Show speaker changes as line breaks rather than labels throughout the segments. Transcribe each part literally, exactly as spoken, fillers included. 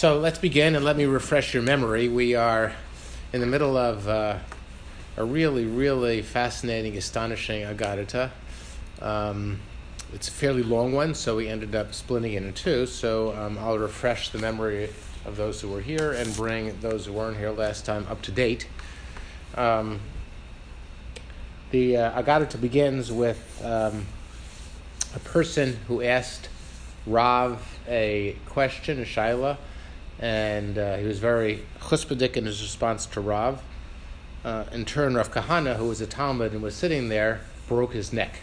So let's begin, and let me refresh your memory. We are in the middle of uh, a really, really fascinating, astonishing Agadita. Um, it's a fairly long one, so we ended up splitting it in two. So um, I'll refresh the memory of those who were here and bring those who weren't here last time up to date. Um, the uh, Agadita begins with um, a person who asked Rav a question, a shaila, and uh, he was very chutzpahdik in his response to Rav. Uh, in turn, Rav Kahana, who was a Talmud and was sitting there, broke his neck,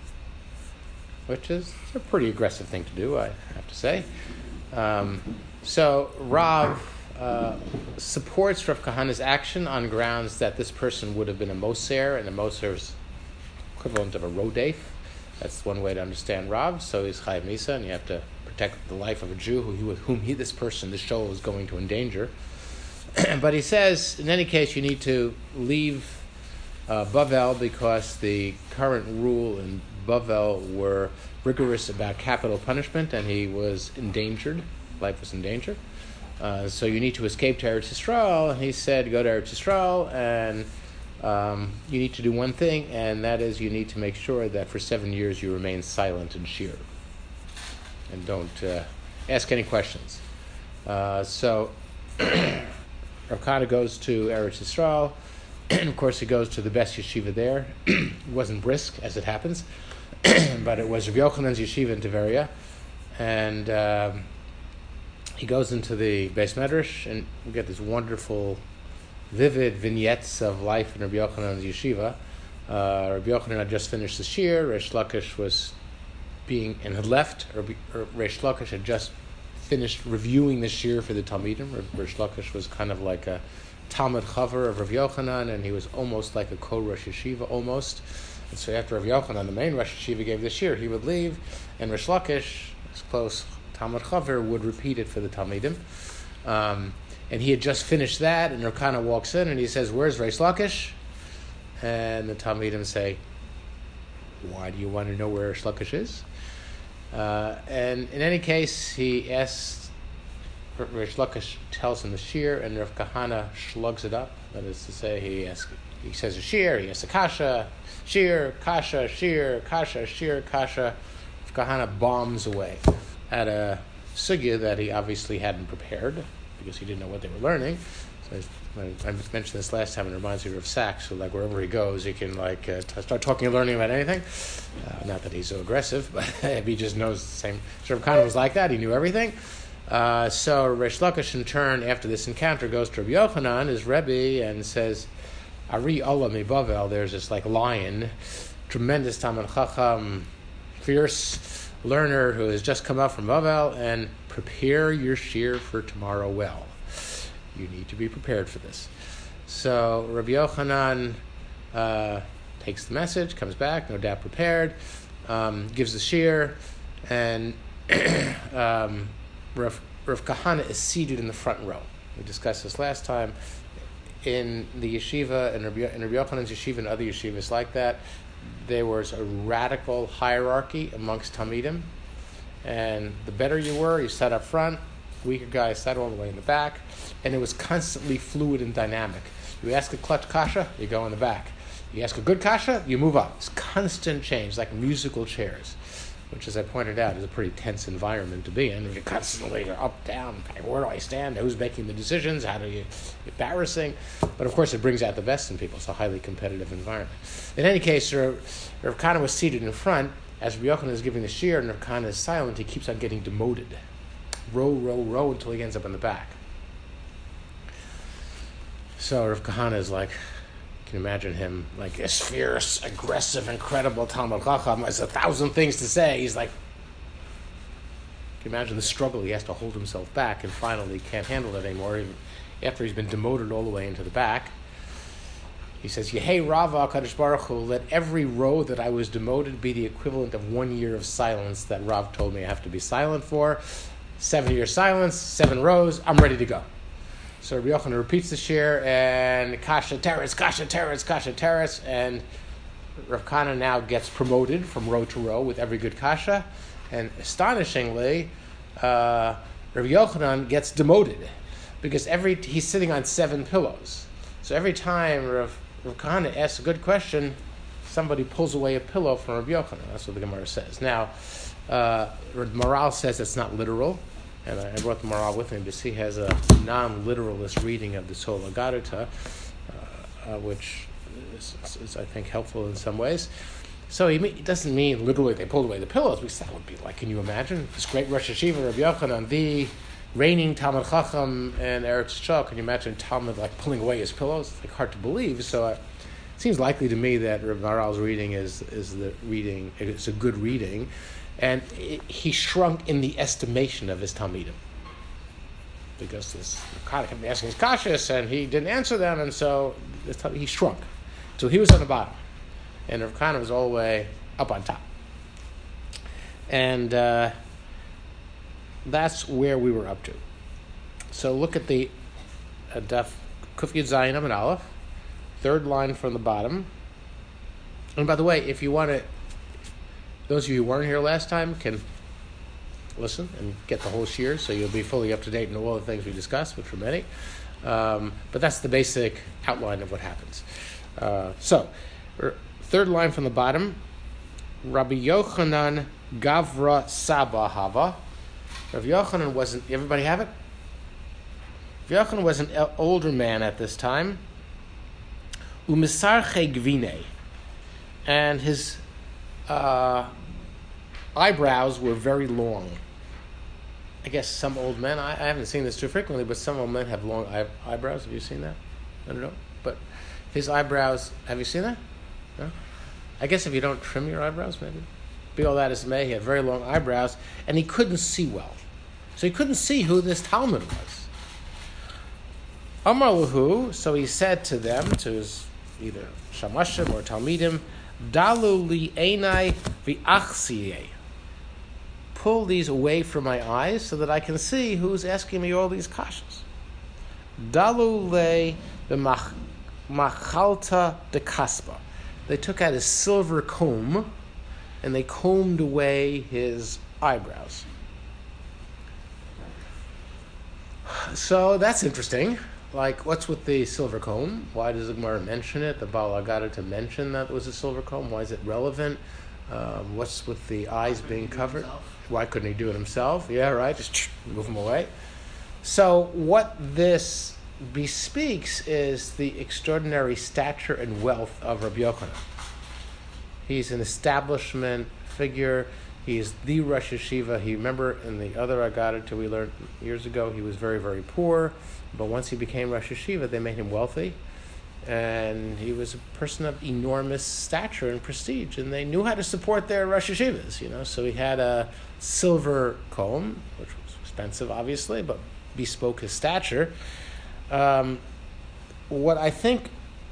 which is a pretty aggressive thing to do, I have to say. Um, so Rav uh, supports Rav Kahana's action on grounds that this person would have been a moser, and a moser is equivalent of a rodef. That's one way to understand Rav. So he's chayav misa, and you have to protect the life of a Jew who he, with whom he, this person, this shoal, is going to endanger. But he says, in any case, you need to leave uh, Bavel because the current rule in Bavel were rigorous about capital punishment, and he was endangered. Life was in danger. Uh, so you need to escape to Eretz Yisrael. And he said, go to Eretz Yisrael, and um, you need to do one thing, and that is you need to make sure that for seven years you remain silent and shir, and don't uh, ask any questions. Uh, so Rav Kahana goes to Eretz Yisrael, and of course he goes to the best yeshiva there. It wasn't brisk, as it happens, but it was Rav Yochanan's yeshiva in Tiberia, and um, he goes into the Beis Medrash, and we get this wonderful, vivid vignettes of life in Rabbi Yochanan's yeshiva. Uh, Rabbi Yochanan had just finished the shir. Reish Lakish was being and had left. Rabbi, Reish Lakish had just finished reviewing the shir for the Talmidim. Reish Lakish was kind of like a Talmud chaver of Rabbi Yochanan, and he was almost like a co-Rosh Yeshiva, almost. And so after Rabbi Yochanan, the main Rosh Yeshiva, gave the shir, he would leave, and Reish Lakish, his close Talmud chaver, would repeat it for the Talmidim. Um, And he had just finished that, and Rav Kahana walks in, and he says, "Where's Reish Lakish?" And the Talmidim say, "Why do you want to know where Reish Lakish is?" Uh, and in any case, he asks, Reish Lakish tells him the shir, and Rav Kahana slugs it up. That is to say, he asks, he says a shir, he asks a kasha, shir, kasha, shir, kasha, shir, kasha. Rav Kahana bombs away at a sugya that he obviously hadn't prepared, because he didn't know what they were learning. So I, I mentioned this last time, and it reminds me of Sachs, so like wherever he goes, he can like uh, t- start talking and learning about anything. Uh, not that he's so aggressive, but he just knows the same. So Rav Kahana was like that, he knew everything. Uh, so Reish Lakish, in turn, after this encounter, goes to Rabbi Yochanan, his Rebbe, and says, Ari Allah mi Bavel, there's this like lion, tremendous Talmud Chacham, fierce learner who has just come out from Bavel, and prepare your shir for tomorrow well. You need to be prepared for this. So Rabbi Yochanan uh, takes the message, comes back, no doubt prepared, um, gives the shir, and um, Rav, Rav Kahana is seated in the front row. We discussed this last time. In the yeshiva, in Rabbi, in Rabbi Yochanan's yeshiva and other yeshivas like that, there was a radical hierarchy amongst Talmidim, and the better you were, you sat up front. Weaker guys sat all the way in the back, and it was constantly fluid and dynamic. You ask a clutch kasha, you go in the back. You ask a good kasha, you move up. It's constant change, like musical chairs, which, as I pointed out, is a pretty tense environment to be in. You're constantly up, down, where do I stand? Who's making the decisions? How do you... Embarrassing. But, of course, it brings out the best in people. It's a highly competitive environment. In any case, Rav Kahana was seated in front. As Rav Yochanan is giving the shir and Rav Kahana is silent, he keeps on getting demoted. Row, row, row, until he ends up in the back. So Rav Kahana is like... You can imagine him like this fierce, aggressive, incredible Talmud Chacham has a thousand things to say. He's like, you can imagine the struggle. He has to hold himself back, and finally can't handle it anymore. Even after he's been demoted all the way into the back, he says, Yehei Rava Kadosh Baruch Hu, let every row that I was demoted be the equivalent of one year of silence that Rav told me I have to be silent for. Seven years silence, seven rows, I'm ready to go. So Rabbi Yochanan repeats the shir, and kasha teretz, kasha teretz, kasha teretz, and Rav Kahana now gets promoted from row to row with every good kasha, and astonishingly, uh, Rabbi Yochanan gets demoted because every he's sitting on seven pillows. So every time Rav, Rav Kahana asks a good question, somebody pulls away a pillow from Rabbi Yochanan. That's what the Gemara says. Now, uh, Maral says it's not literal, and I, I brought the Maral with me because he has a non-literalist reading of this whole Agarita, uh, uh, which is, is, is, I think, helpful in some ways. So he, he doesn't mean literally they pulled away the pillows, because that would be like, can you imagine? This great Rosh Hashiva, Rabbi Yochanan, the reigning Talmud Chacham and Eretz Yisrael, can you imagine Talmud like pulling away his pillows? It's like hard to believe. So uh, it seems likely to me that Rav Maral's reading is is the reading. It's a good reading, and it, he shrunk in the estimation of his Talmidim because this Kana kept asking his kashas and he didn't answer them, and so this, he shrunk. So he was on the bottom, and Rav Kana was all the way up on top, and. Uh, That's where we were up to. So look at the uh, Daf Kuf Yud Zayin Amud Aleph, third line from the bottom. And by the way, if you want to, those of you who weren't here last time can listen and get the whole shiur, so you'll be fully up to date in all the things we discussed, which were many. Um, but that's the basic outline of what happens. Uh, so, third line from the bottom, Rabbi Yochanan Gavra Saba Hava. Rav Yochanan wasn't, everybody have it? Rav Yochanan was an older man at this time. Umisarche Gvine. And his uh, eyebrows were very long. I guess some old men, I, I haven't seen this too frequently, but some old men have long eye, eyebrows. Have you seen that? I don't know. But his eyebrows, have you seen that? No? I guess if you don't trim your eyebrows, maybe. Be all that as may, he had very long eyebrows, and he couldn't see well. So he couldn't see who this Talmud was. Amar Lahu, so he said to them, to his either Shamashim or Talmidim, Dalu li einai v'achsiyeh. Pull these away from my eyes so that I can see who's asking me all these kashas. Dalu le b'machalta de kaspa. They took out a silver comb and they combed away his eyebrows. So that's interesting. Like, what's with the silver comb? Why does the Gemara mention it? The Baal Haggadah to mention that it was a silver comb? Why is it relevant? Um, what's with the eyes being covered? Why couldn't he do it himself? Yeah, right. Just move them away. So what this bespeaks is the extraordinary stature and wealth of Rabbi Yochanan. He's an establishment figure. He is the Rosh Hashiva. He, remember in the other Haggadah we learned years ago, he was very, very poor. But once he became Rosh Hashiva, they made him wealthy. And he was a person of enormous stature and prestige. And they knew how to support their Rosh Hashivas, you know. So he had a silver comb, which was expensive, obviously, but bespoke his stature. Um, what I think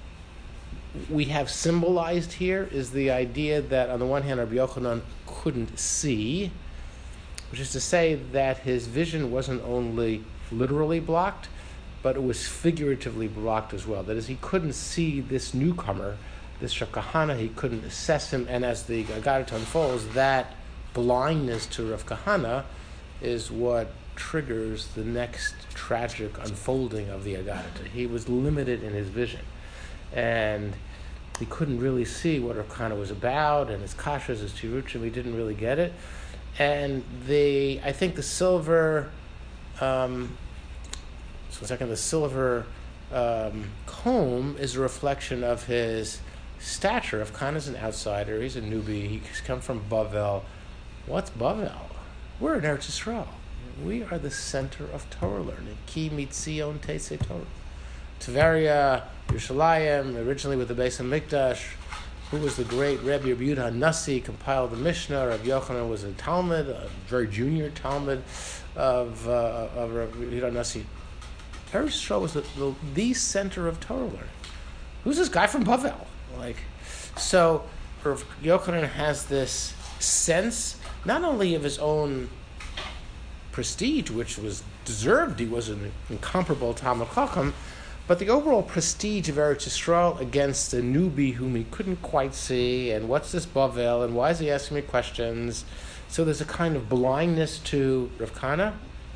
we have symbolized here is the idea that, on the one hand, Rabbi Yochanan couldn't see, which is to say that his vision wasn't only literally blocked, but it was figuratively blocked as well. That is, he couldn't see this newcomer, this Rav Kahana, he couldn't assess him, and as the Haggadah unfolds, that blindness to Rav Kahana is what triggers the next tragic unfolding of the Haggadah. He was limited in his vision, and he couldn't really see what Rav Kahana was about, and his kashas, his tiruchim, he didn't really get it. And the, I think the silver, um, so a second, the silver um, comb is a reflection of his stature. Rav Kahana's an outsider, he's a newbie, he's come from Bavel. What's Bavel? We're in Eretz Yisrael. We are the center of Torah learning. Ki mitzion teisei Torah. Tveria, Yerushalayim, originally with the Beis HaMikdash, who was the great Rebbe Yehuda Nasi, compiled the Mishnah. Rav Yochanan was a Talmud, a very junior Talmud of uh, of Rav Yehuda Nasi. Eretz Yisrael was the, the, the center of Torah learning. Who's this guy from Bavel? Like, so Rav Yochanan has this sense, not only of his own prestige, which was deserved, he was an incomparable Talmud Chacham, but the overall prestige of Eretz Yisrael against a newbie whom he couldn't quite see, and what's this Bavel, and why is he asking me questions? So there's a kind of blindness to Rav Kahana,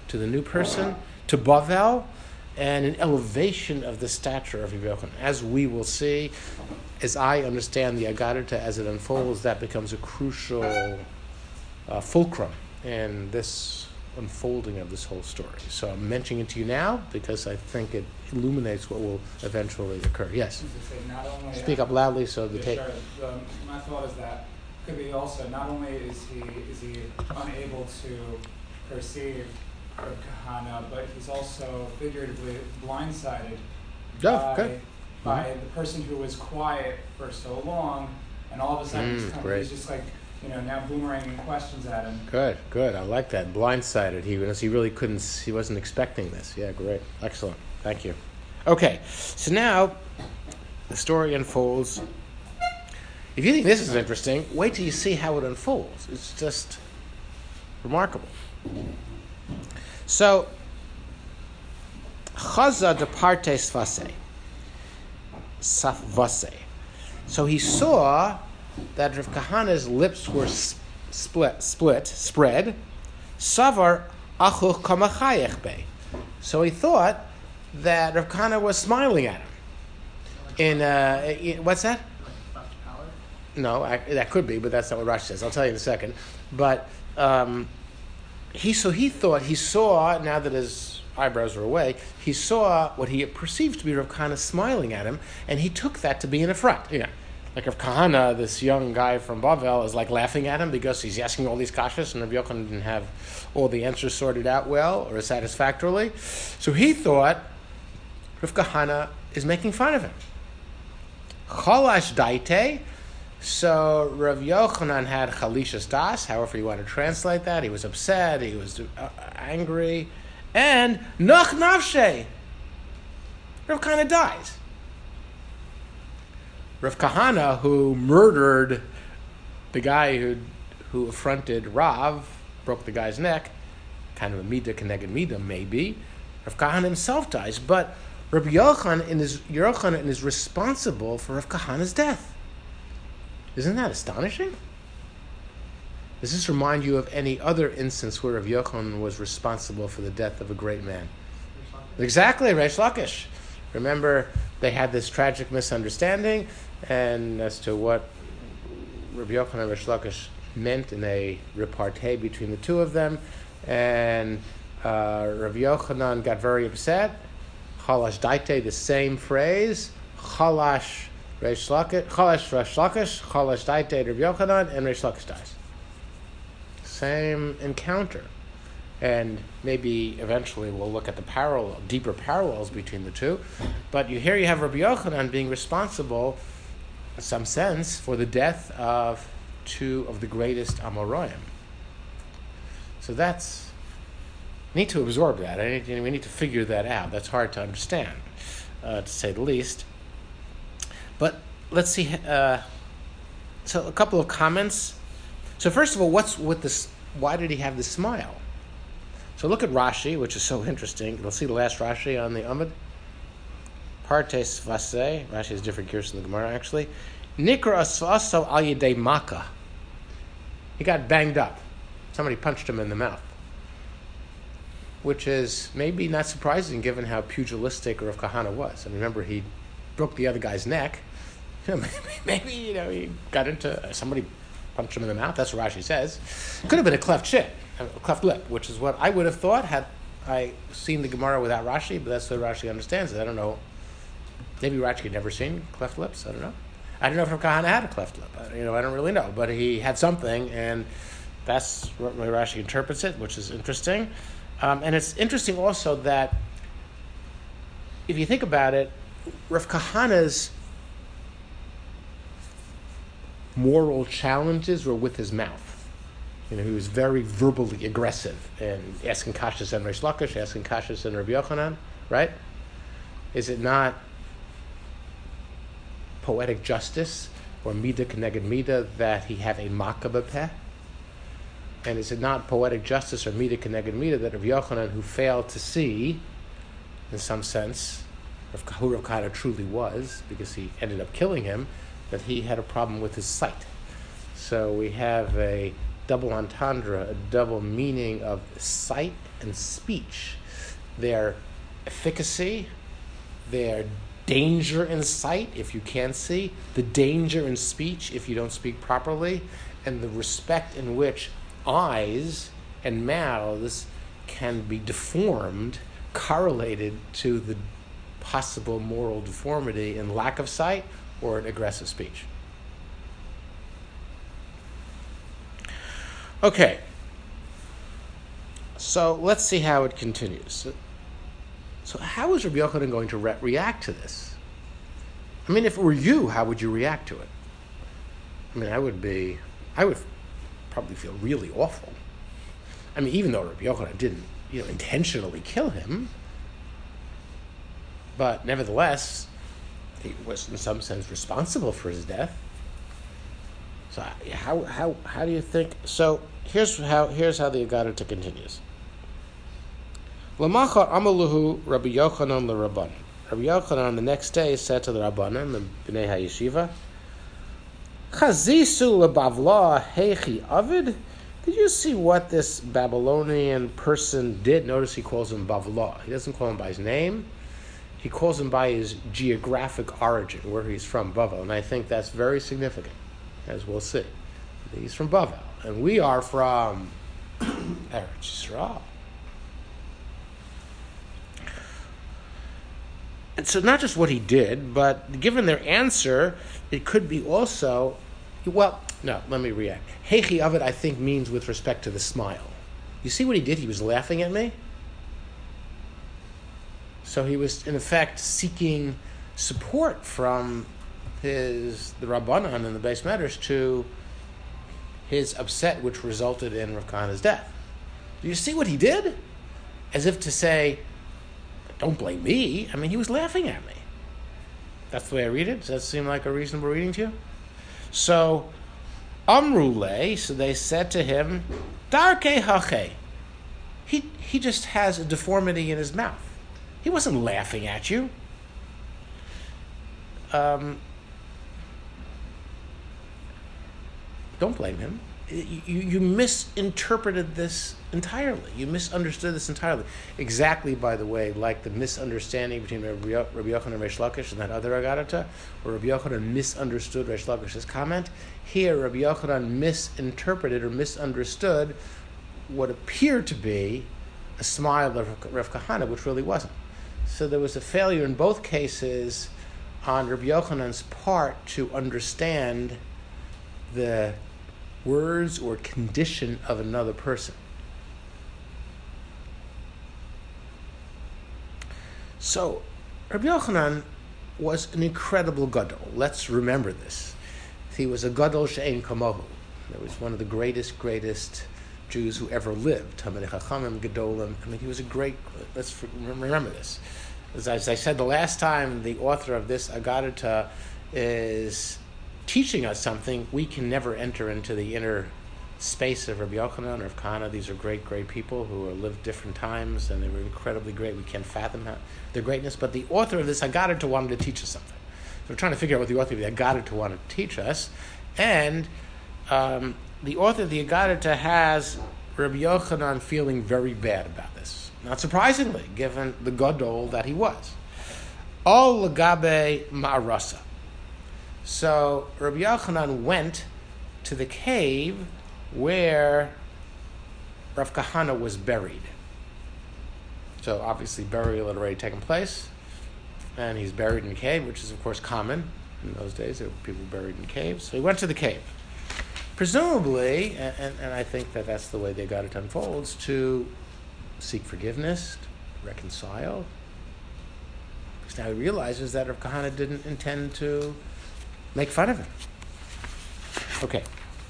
to the new person, to Bavel, and an elevation of the stature of Rabbi Yochanan. As we will see, as I understand the Agarita as it unfolds, that becomes a crucial uh, fulcrum in this unfolding of this whole story. So I'm mentioning it to you now because I think it illuminates what will eventually occur. Yes?
Not only,
Speak up loudly so the
yeah,
tape...
Sure. Um, my thought is that could be also, not only is he is he unable to perceive Reb Kahana, but he's also figuratively blindsided
Oh,
by,
good.
by
Mm-hmm.
the person who was quiet for so long, and all of a sudden
Mm,
he's, kind
great.
of, he's just like, you know, now boomeranging questions at him.
Good, good. I like that. Blindsided. He was. He really couldn't. He wasn't expecting this. Yeah, great. Excellent. Thank you. Okay, so now the story unfolds. If you think this is interesting, wait till you see how it unfolds. It's just remarkable. So, Chaza de partes vase, saf vase. So he saw that Rav Kahana's lips were split, split, spread. Savar achuch kamachayech be. So he thought that Rav Kahana was smiling at him. In uh, in, what's that? No, I, that could be, but that's not what Rashi says. I'll tell you in a second. But um, he so he thought he saw, now that his eyebrows were away, he saw what he perceived to be Rav Kahana smiling at him, and he took that to be an affront. You know, like Rav Kahana, this young guy from Bavel, is like laughing at him because he's asking all these kashas, and Rav Yochanan didn't have all the answers sorted out well or satisfactorily. So he thought Rav Kahana is making fun of him. Chalash daite. So Rav Yochanan had chalishas das, however you want to translate that. He was upset, he was uh, angry, and nach nafshe. Rav Kahana dies. Rav Kahana, who murdered the guy who who affronted Rav, broke the guy's neck, kind of a midah keneged midah maybe. Rav Kahana himself dies, but Rav Yochanan is Yochanan is responsible for Rav Kahana's death. Isn't that astonishing? Does this remind you of any other instance where Rav Yochanan was responsible for the death of a great man? Exactly, Reish Lakish. Remember, they had this tragic misunderstanding, and as to what Rav Yochanan and Reish Lakish meant in a repartee between the two of them, and uh, Rav Yochanan got very upset. Chalash daite, the same phrase. Chalash Reish Lakish, Chalash Reish Lakish, Chalash daite Rav Yochanan, and Reish Lakish dies. Same encounter. And maybe eventually we'll look at the parallel, deeper parallels between the two. But you here you have Rabbi Yochanan being responsible, in some sense, for the death of two of the greatest Amoraim. So that's, we need to absorb that. I need, you know, we need to figure that out. That's hard to understand, uh, to say the least. But let's see. Uh, so a couple of comments. So first of all, what's with this? Why did he have the smile? So look at Rashi, which is so interesting. You'll see the last Rashi on the Amud. Partes vase. Rashi has different gears in the Gemara, actually. Nikra asvaso al yedei maka. He got banged up. Somebody punched him in the mouth. Which is maybe not surprising given how pugilistic Rav Kahana was. And remember, he broke the other guy's neck. maybe, maybe, you know, he got into, somebody punched him in the mouth. That's what Rashi says. Could have been a cleft chin. A cleft lip, which is what I would have thought had I seen the Gemara without Rashi, but that's the way Rashi understands it. I don't know. Maybe Rashi had never seen cleft lips. I don't know. I don't know if Rav Kahana had a cleft lip. I, you know, I don't really know, but he had something, and that's what Rashi interprets it, which is interesting. Um, and it's interesting also that if you think about it, Rav Kahana's moral challenges were with his mouth. You know, he was very verbally aggressive and asking kashas and Reish Lakish, asking kashas and Rabbi Yochanan, right? Is it not poetic justice or midah keneged midah that he have a makkah b'peh? And is it not poetic justice or midah keneged midah that Rabbi Yochanan, who failed to see, in some sense, who Rav Kahana truly was, because he ended up killing him, that he had a problem with his sight? So we have a double entendre, a double meaning of sight and speech. Their efficacy, their danger in sight if you can't see, the danger in speech if you don't speak properly, and the respect in which eyes and mouths can be deformed, correlated to the possible moral deformity in lack of sight or in aggressive speech. Okay, so let's see how it continues. So, so how is Rabbi Yochanan going to re- react to this? I mean, if it were you, how would you react to it? I mean, I would be, I would probably feel really awful. I mean, even though Rabbi Yochanan didn't, you know, intentionally kill him, but nevertheless, he was in some sense responsible for his death. So how how how do you think? So here's how here's how the Agadata continues. Lamacha amaluhu Rabbi Yochanan l'Rabbanan. Rabbi Yochanan the next day said to the Rabbanan, the Bnei HaYeshiva, Chazisu lebavla heichi avid. Did you see what this Babylonian person did? Notice he calls him Bavla. He doesn't call him by his name. He calls him by his geographic origin, where he's from, Bavel. And I think that's very significant, as we'll see. He's from Bavel. And we are from Eretz Yisrael. And so not just what he did, but given their answer, it could be also, well, no, let me react. Heichi Avid, I think, means with respect to the smile. You see what he did? He was laughing at me. So he was, in effect, seeking support from his the Rabbanan and the Beis Medrash to his upset, which resulted in Rav Kahana's death. Do you see what he did? As if to say, don't blame me. I mean, he was laughing at me. That's the way I read it. Does that seem like a reasonable reading to you? So, Amrule, so they said to him, Darke hache. He he just has a deformity in his mouth. He wasn't laughing at you. Um, don't blame him. You, you, you misinterpreted this entirely. You misunderstood this entirely. Exactly, by the way, like the misunderstanding between Rabbi Yochanan and Reish Lakish and that other Agadata, where Rabbi Yochanan misunderstood Reish Lakish's comment. Here, Rabbi Yochanan misinterpreted or misunderstood what appeared to be a smile of Rav Kahana, which really wasn't. So there was a failure in both cases on Rabbi Yochanan's part to understand the words or condition of another person. So Rabbi Yochanan was an incredible gadol. Let's remember this. He was a gadol she'ein kamohu. He was one of the greatest, greatest Jews who ever lived. Talmidei Chachamim, Gedolim. I mean, he was a great. Let's remember this. As I, as I said the last time, the author of this Agadata is teaching us something. We can never enter into the inner space of Rabbi Yochanan or of Kahana. These are great, great people who have lived different times, and they were incredibly great. We can't fathom how, their greatness. But the author of this Agadata wanted to teach us something. So we're trying to figure out what the author of the Agadata wanted to teach us. And um, the author of the Agadata has Rabbi Yochanan feeling very bad about this. Not surprisingly, given the gadol that he was. All lagabe ma'arasa. So Rabbi Yochanan went to the cave where Rav Kahana was buried. So obviously burial had already taken place, and he's buried in a cave, which is of course common in those days. There were people buried in caves. So he went to the cave. Presumably, and, and, and I think that that's the way they got it unfolds, to seek forgiveness, to reconcile. Because now he realizes that Rav Kahana didn't intend to make fun of him. Okay.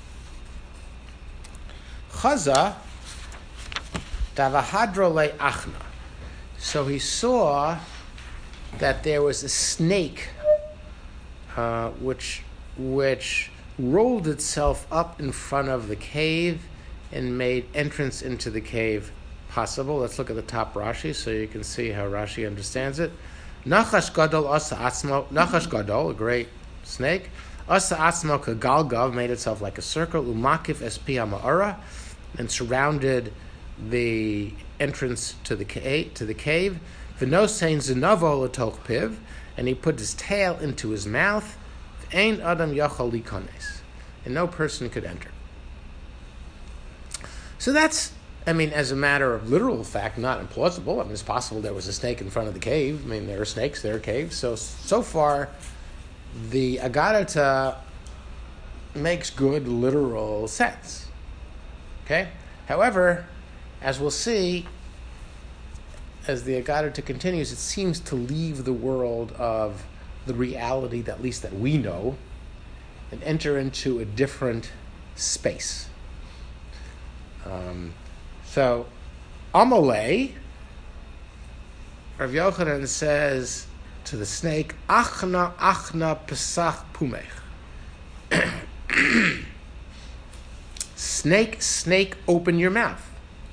Chaza davahadro le achna. So he saw that there was a snake uh, which which rolled itself up in front of the cave and made entrance into the cave possible. Let's look at the top Rashi so you can see how Rashi understands it. Nachash gadol asa atzmo. Nachash gadol, a great snake, Asa atzmo kagalgav, made itself like a circle, umakif es pi ha'ma'ara, and surrounded the entrance to the cave, to the cave. V'nosein zenavo l'toch piv, and he put his tail into his mouth. V'ein adam yachal likones, and no person could enter. So that's, I mean, as a matter of literal fact, not implausible. I mean, it's possible there was a snake in front of the cave. I mean, there are snakes, there are caves. So, so far, the Agarata makes good literal sense. Okay? However, as we'll see, as the Agarata continues, it seems to leave the world of the reality, that, at least that we know, and enter into a different space. Um, so, Amalei, Rav Yochanan says to the snake, Achna, Achna, Pesach, Pumech. Snake, snake, open your mouth.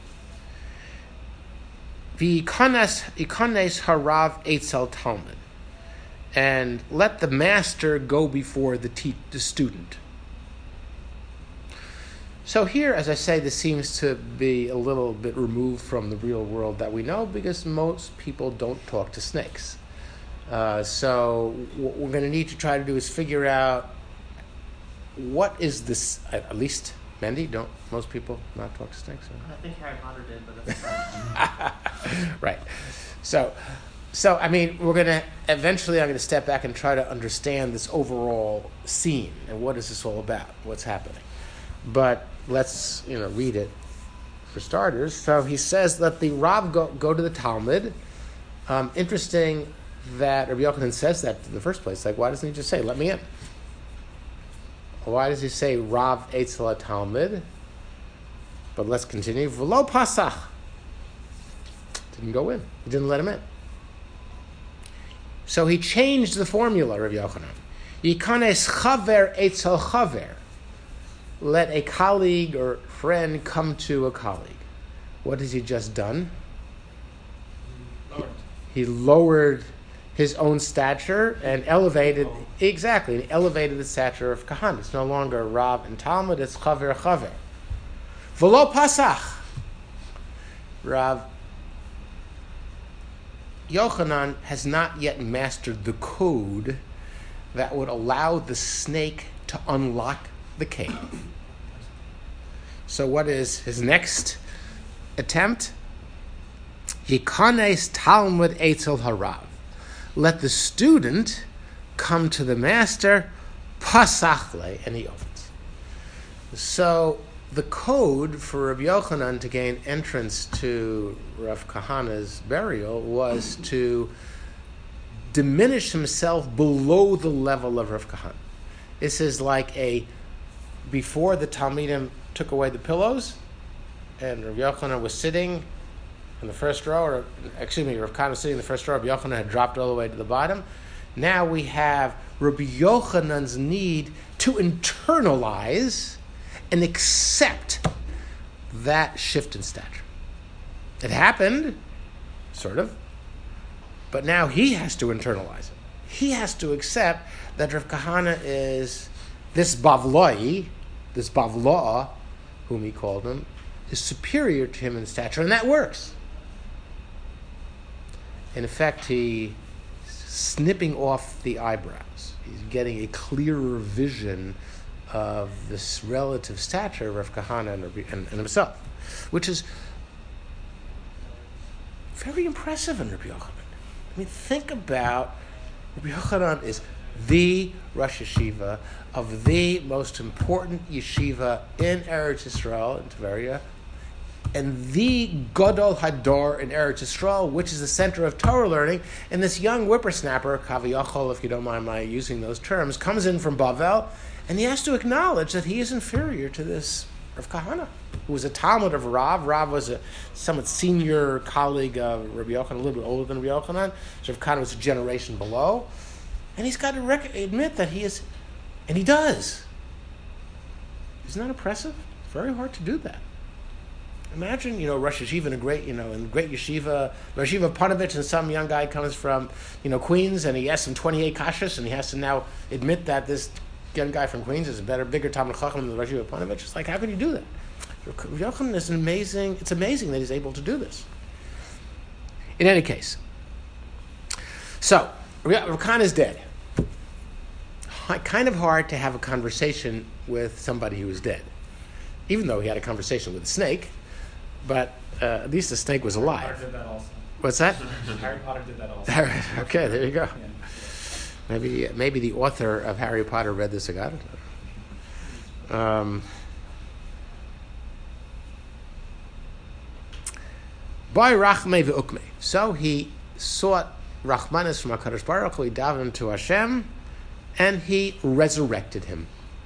V'ikanes harav eitzel Talmud. And let the master go before the, te- the student. So here, as I say, this seems to be a little bit removed from the real world that we know, because most people don't talk to snakes. Uh, so what we're going to need to try to do is figure out what is this, at least, Mandy, don't most people not talk to snakes? Or?
I think Harry Potter did, but that's fine.
Right. So, so I mean, we're going to, eventually I'm going to step back and try to understand this overall scene and what is this all about, what's happening. But let's, you know, read it for starters. So he says, let the Rav go, go to the Talmud. Um, interesting that Rabbi Yochanan says that in the first place. Like, why doesn't he just say, let me in? Why does he say Rav Eitzel Talmud? But let's continue. V'lo pasach. Didn't go in. He didn't let him in. So he changed the formula, Rabbi Yochanan. Yikanes chaver Eitzel chaver. Let a colleague or friend come to a colleague. What has he just done?
Lowered.
He lowered his own stature and elevated, exactly, and elevated the stature of Kahana. It's no longer Rav and Talmud, it's Chaver Chaver. V'lo Pasach. Rav Yochanan has not yet mastered the code that would allow the snake to unlock the cave. So what is his next attempt? Yikanes Talmud Eitzel Harav. Let the student come to the master, pasachle, and he opens. So the code for Rabbi Yochanan to gain entrance to Rav Kahana's burial was to diminish himself below the level of Rav Kahana. This is like a, before the Talmidim took away the pillows, and Rav Yochanan was sitting in the first row, or excuse me, Rav Kahana was sitting in the first row, Rabbi Yochanan had dropped all the way to the bottom. Now we have Rabbi Yochanan's need to internalize and accept that shift in stature. It happened, sort of, but now he has to internalize it. He has to accept that Rav Kahana is this Bavloi, this Bavloa, whom he called him, is superior to him in stature, and that works. In effect, he's snipping off the eyebrows. He's getting a clearer vision of this relative stature of Rav Kahana and, and, and himself, which is very impressive in Rabbi Yochanan. I mean, think about, Rabbi Yochanan is the Rosh Yeshiva of the most important yeshiva in Eretz Yisrael, in Tveria, and the Gadol Hador in Eretz Yisrael, which is the center of Torah learning. And this young whippersnapper, Kaviyachol, if you don't mind my using those terms, comes in from Bavel, and he has to acknowledge that he is inferior to this Rav Kahana, who was a Talmud of Rav. Rav was a somewhat senior colleague of Rabbi Yochanan, a little bit older than Rabbi Yochanan. So Rav Kahana was a generation below. And he's got to rec- admit that he is, and he does. Isn't that impressive? It's very hard to do that. Imagine, you know, Rosh Yeshiva in a great, you know, in great yeshiva, Rosh Yeshiva Panovich, and some young guy comes from, you know, Queens, and he asks him twenty-eight kashas, and he has to now admit that this young guy from Queens is a better, bigger Talmid Chacham than Rav Panovich. It's like, how can you do that? Rav Yochanan is an amazing. It's amazing that he's able to do this. In any case, so Rav Kahana is dead. Kind of hard to have a conversation with somebody who is dead, even though he had a conversation with a snake. But uh, at least the snake was alive.
Harry Potter did that also.
What's that?
Harry Potter did that also.
Okay, there you go.
Yeah.
Maybe maybe the author of Harry Potter read this Agadah. Um, By Rachmei ve'ukmei. So he sought Rachmanis from HaKadosh Baruch Hu, he davened to Hashem, and he resurrected him.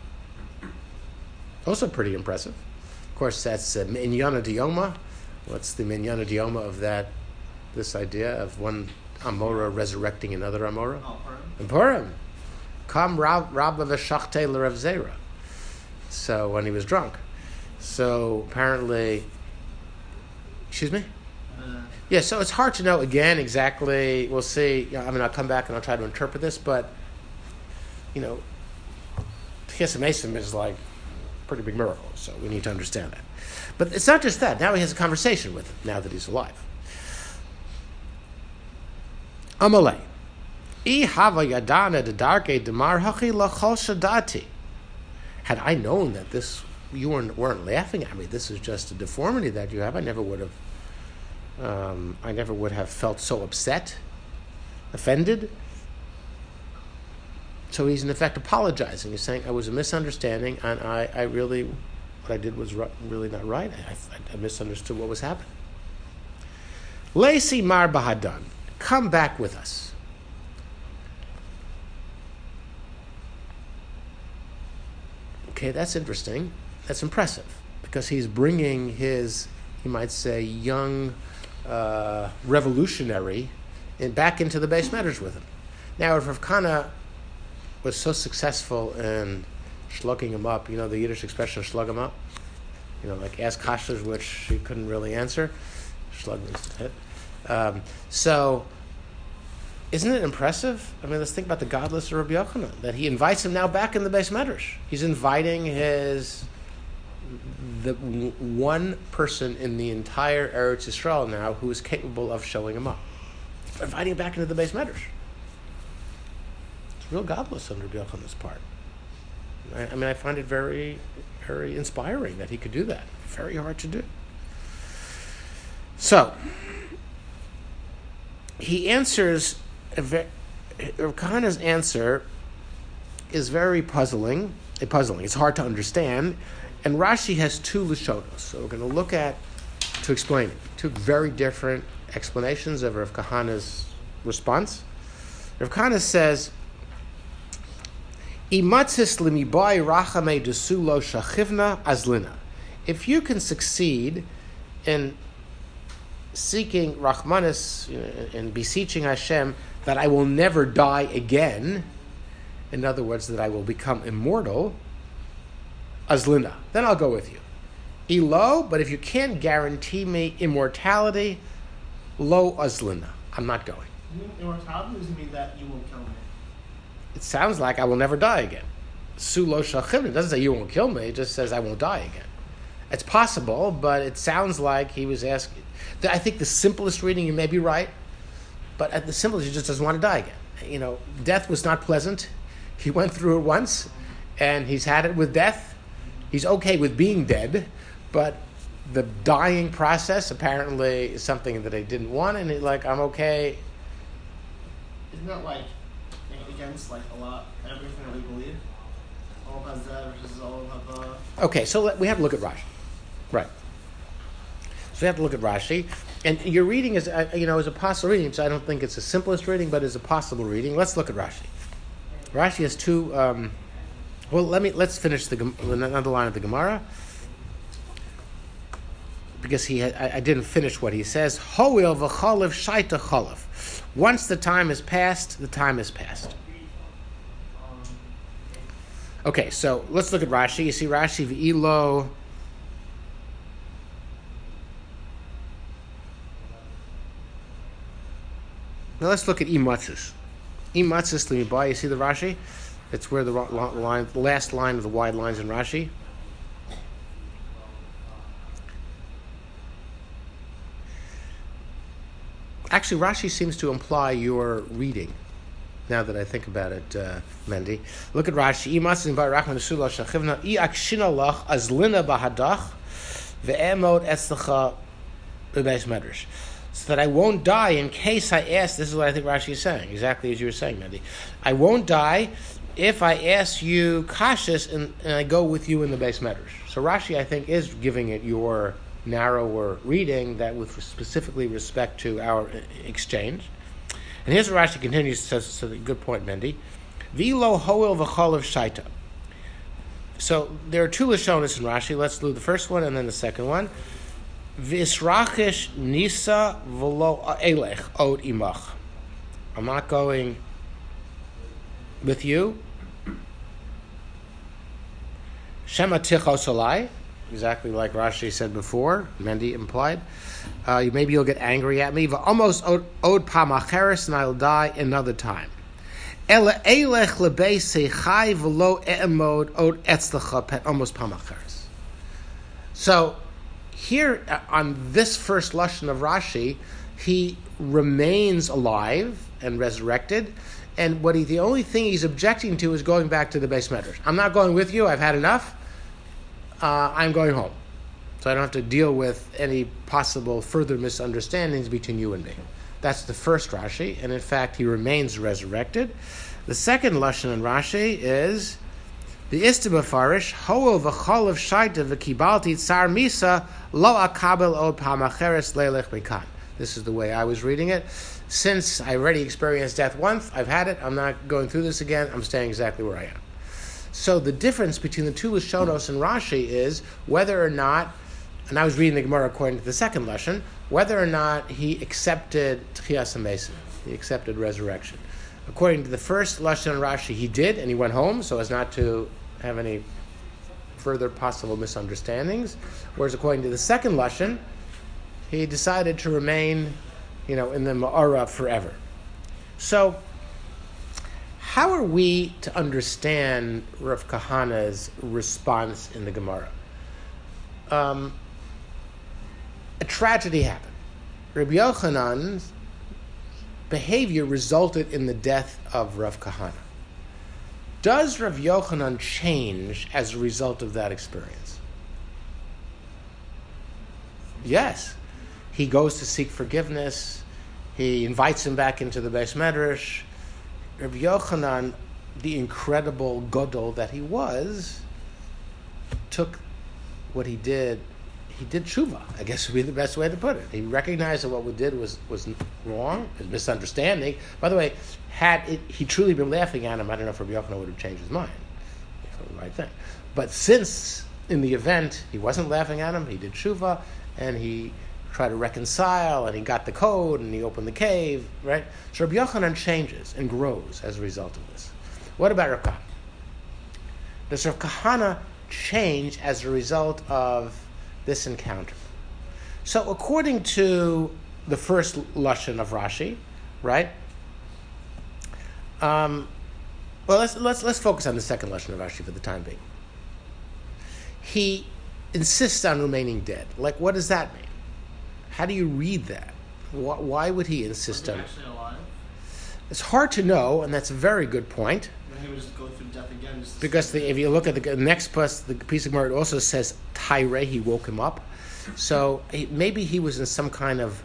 Also pretty impressive. Of course, that's uh, Minyana Diyoma. What's the Minyana Diyoma of that, this idea of one Amora resurrecting another Amora?
Oh, Purim.
In Purim. Kam Rabba v'shachtei l'Rav Zera. So, when he was drunk. So, apparently, excuse me?
Uh,
Yeah, so it's hard to know again exactly. We'll see. I mean, I'll come back and I'll try to interpret this, but, you know, Chesed Mason is like a pretty big miracle, so we need to understand that. But it's not just that. Now he has a conversation with him, now that he's alive. Amalei. I hava yadana dedarke demar hachi lachol shadati. Had I known that this, you weren't, weren't laughing at me, this is just a deformity that you have, I never would have Um, I never would have felt so upset, offended. So he's in effect apologizing. He's saying, I was a misunderstanding, and I, I really, what I did was ru- really not right. I, I, I misunderstood what was happening. Lacey Mar Bahadan, come back with us. Okay, that's interesting. That's impressive, because he's bringing his, you might say, young uh, revolutionary in, back into the base matters with him. Now, if Rav Kahana was so successful in slugging him up, you know the Yiddish expression "slug him up," you know, like ask kashas which he couldn't really answer. Slug means to hit. Um, so, isn't it impressive? I mean, let's think about the godless of Rabbi Yochanan, that he invites him now back in the base matters. He's inviting his the one person in the entire Eretz Yisrael now who is capable of showing him up, inviting him back into the base matters. It's real godless on Rabbi Yochanan's part. I, I mean, I find it very, very inspiring that he could do that. Very hard to do. So, he answers, Rav Kahana's answer is very puzzling. Puzzling. It's hard to understand. And Rashi has two Lashonos. So we're going to look at, to explain it, two very different explanations of Rav Kahana's response. Rav Kahana says, Imatzis limibai rachame desulo shachivna azlina. If you can succeed in seeking Rachmanis, you know, and beseeching Hashem that I will never die again, in other words, that I will become immortal, azlina, then I'll go with you. Elo, but if you can't guarantee me immortality, lo azlina, I'm not going.
Immortality doesn't mean that you won't kill me.
It sounds like I will never die again. Su lo shachim, it doesn't say you won't kill me, it just says I won't die again. It's possible, but it sounds like he was asking. I think the simplest reading, you may be right, but at the simplest, he just doesn't want to die again. You know, death was not pleasant. He went through it once, and he's had it with death. He's okay with being dead, but the dying process apparently is something that he didn't want, and he's like, I'm okay.
Isn't that like against like a lot everything that we believe? All of that versus all of uh
Okay, so let, we have to look at Rashi. Right. So we have to look at Rashi. And your reading is, uh, you know, is a possible reading, so I don't think it's the simplest reading, but it's a possible reading. Let's look at Rashi. Rashi has two, um, well, let me, let's finish the, another line of the Gemara. Because he, had, I, I didn't finish what he says. Hoil v'chalev shaita chalev. Once the time is passed, the time is passed. Okay, so let's look at Rashi. You see Rashi v'ilo. Now let's look at imatzis. Imatzis limibai. You see the Rashi? It's where the ro- lo- line, the last line of the wide lines in Rashi. Actually, Rashi seems to imply your reading. Now that I think about it, uh, Mendy, look at Rashi. Imasin barachman shula shachivna iakshina lach azlina bahadach ve'emod etzlacha bebeis medrash. So that I won't die in case I ask. This is what I think Rashi is saying, exactly as you were saying, Mendy. I won't die if I ask you kashis and, and I go with you in the base medrash. So Rashi, I think, is giving it your narrower reading that with specifically respect to our exchange. And here's what Rashi continues, says, so good point, Mendy. V'lo hoil v'cholav shaita. So there are two Lashonis in Rashi. Let's do the first one and then the second one. V'israchish nisa v'lo elech od imach. I'm not going with you. Shema tichos alai. Exactly like Rashi said before, Mendy implied. Uh, maybe you'll get angry at me. Almost od pamacheres, and I'll die another time. Ela elech lebeisei chai v'lo e'emod od etzlecha pet almost pamacheres. So here uh, on this first lashon of Rashi, he remains alive and resurrected, and what he the only thing he's objecting to is going back to the base medrash. I'm not going with you. I've had enough. Uh, I'm going home. So I don't have to deal with any possible further misunderstandings between you and me. That's the first Rashi, and in fact, he remains resurrected. The second lashon in Rashi is the istabafarish hoel v'cholav shaita v'kibalti tsar misa lo akabel od pamacheres leilech mekan. This is the way I was reading it. Since I already experienced death once, I've had it. I'm not going through this again. I'm staying exactly where I am. So the difference between the two Lashonos and Rashi is whether or not, and I was reading the Gemara according to the second Lashon, whether or not he accepted Tchias HaMesim, he accepted resurrection. According to the first Lashon and Rashi, he did, and he went home so as not to have any further possible misunderstandings. Whereas according to the second Lashon, he decided to remain, you know, in the Ma'ara forever. So, how are we to understand Rav Kahana's response in the Gemara? Um, a tragedy happened. Rabbi Yochanan's behavior resulted in the death of Rav Kahana. Does Rav Yochanan change as a result of that experience? Yes. He goes to seek forgiveness. He invites him back into the Beis Medrash. Rabbi Yochanan, the incredible gadol that he was, took what he did. He did tshuva, I guess would be the best way to put it. He recognized that what we did was, was wrong, a misunderstanding. By the way, had it, he truly been laughing at him, I don't know if Rabbi Yochanan would have changed his mind. That's the right thing. But since in the event he wasn't laughing at him, he did tshuva, and he tried to reconcile, and he got the code, and he opened the cave, right? So Rabbi Yochanan changes and grows as a result of this. What about Rav Kahana? Does Rav Kahana change as a result of this encounter? So according to the first lashon of Rashi, right? Um, well, let's let's let's focus on the second lashon of Rashi for the time being. He insists on remaining dead. Like, what does that mean? How do you read that? Why, why would he insist on it?
Actually alive?
It's hard to know, and that's a very good point.
Then he would just go through death again. Just
Because the, if you look at the next plus, the piece of Gemara, it also says Tyre, he woke him up. So he, maybe he was in some kind of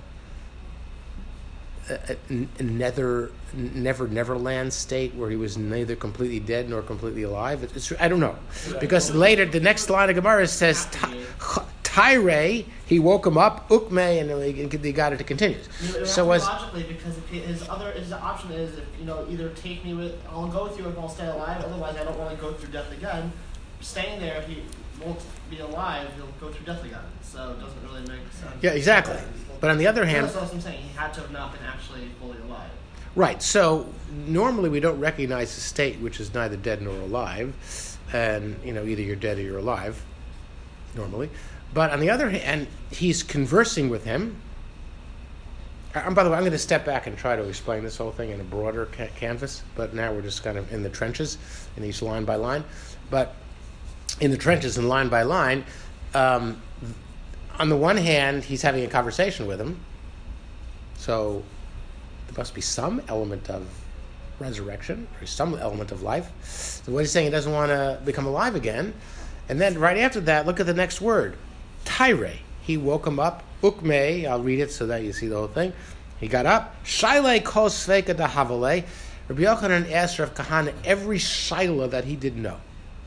a, a, a nether, never Neverland state where he was neither completely dead nor completely alive. It, it's, I don't know. Because later, the next line of Gemara says Tyre, he woke him up, Ukme, and he got it to continue.
You know,
So was
logically, because if he, his other his option is, if you know, either take me with, I'll go with you if I'll stay alive. Otherwise, I don't want to go through death again. Staying there, if he won't be alive, he'll go through death again. So it doesn't really make sense.
Yeah, exactly. But on the other hand,
that's what I'm saying. He had to have not been actually fully alive.
right. So normally we don't recognize a state which is neither dead nor alive, and you know either you're dead or you're alive. Normally, but on the other hand, he's conversing with him, And by the way, I'm going to step back and try to explain this whole thing in a broader ca- canvas, but now we're just kind of in the trenches, in each line by line. But in the trenches and line by line, um, on the one hand, he's having a conversation with him, so there must be some element of resurrection, or some element of life. So what he's saying, he doesn't want to become alive again. And then right after that, look at the next word, Tyre. He woke him up, ukme, I'll read it so that you see the whole thing. He got up, shailei kol sveika da havalei. Rabbi Yochanan asked Rav Kahana every shaila that he didn't know.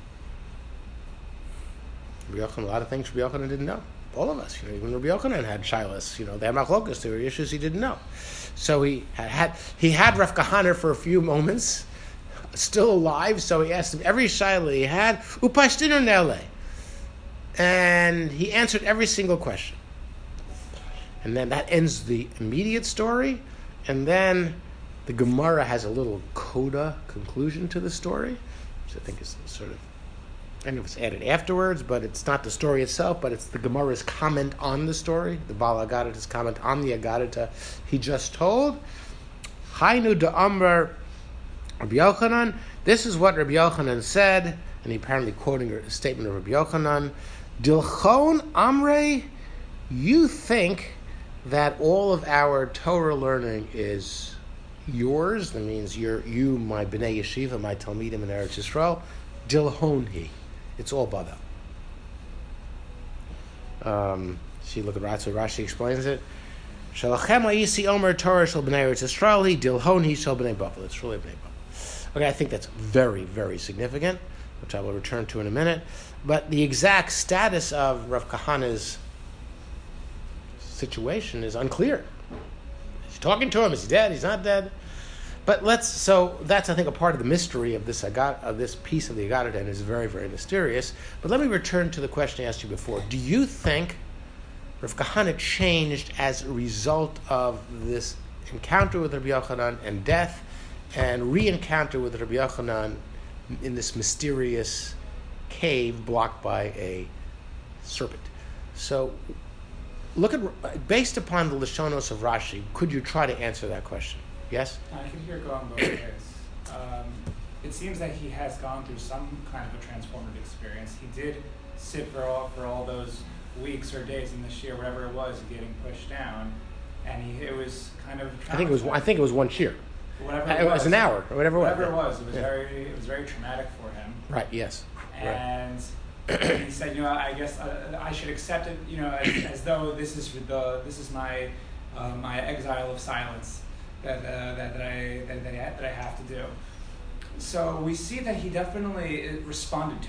Rabbi Yochanan, a lot of things Rabbi Yochanan didn't know. All of us, you know, even Rabbi Yochanan had shailas. You know, they had machlokas. There were issues he didn't know. So he had, had he had Rav Kahana for a few moments, still alive. So he asked him every shaila he had, upashtinu nele, and he answered every single question. And then that ends the immediate story, and then the Gemara has a little coda conclusion to the story, which I think is sort of, I don't know if it's added afterwards, but it's not the story itself, but it's the Gemara's comment on the story, the Baal Agadata's comment on the Agadata he just told. Hainu da'amar Rabbi Yochanan. This is what Rabbi Yochanan said, and he apparently quoting a statement of Rabbi Yochanan. Dilchon Amrei, you think that all of our Torah learning is yours? That means you're you, my Bnei Yeshiva, my Talmidim in Eretz Yisrael. Dilhonhi. It's all Babel. Um, see, look at Rashi. Rashi explains it. Shalachem la'isi omer Torah shel b'nei Eretz Yisrael hi dilhonhi shel b'nei Babel. It's really b'nei Babel. Okay, I think that's very, very significant, which I will return to in a minute. But the exact status of Rav Kahana's situation is unclear. He's talking to him. Is he dead? He's not dead. But let's, so that's, I think, a part of the mystery of this Agad, of this piece of the Agadah, and is very, very mysterious. But let me return to the question I asked you before. Do you think Rav Kahana changed as a result of this encounter with Rabbi Yochanan and death, and re-encounter with Rabbi Yochanan in this mysterious cave blocked by a serpent? So, look at, based upon the Lashonos of Rashi, could you try to answer that question? Yes?
I think you're going both ways. Um, it seems that he has gone through some kind of a transformative experience. He did sit for all for all those weeks or days in this year, whatever it was, getting pushed down, and he it was kind of.
I think it was. I think it was one cheer.
Whatever
it,
it was,
was an hour or whatever.
Whatever
it was.
it was, it was yeah. very it was very traumatic for him.
Right. Yes.
And
right.
he said, you know, I guess uh, I should accept it, you know, as, as though this is the this is my uh, my exile of silence. That, uh, that that I that, that I that I have to do. So we see that he definitely responded to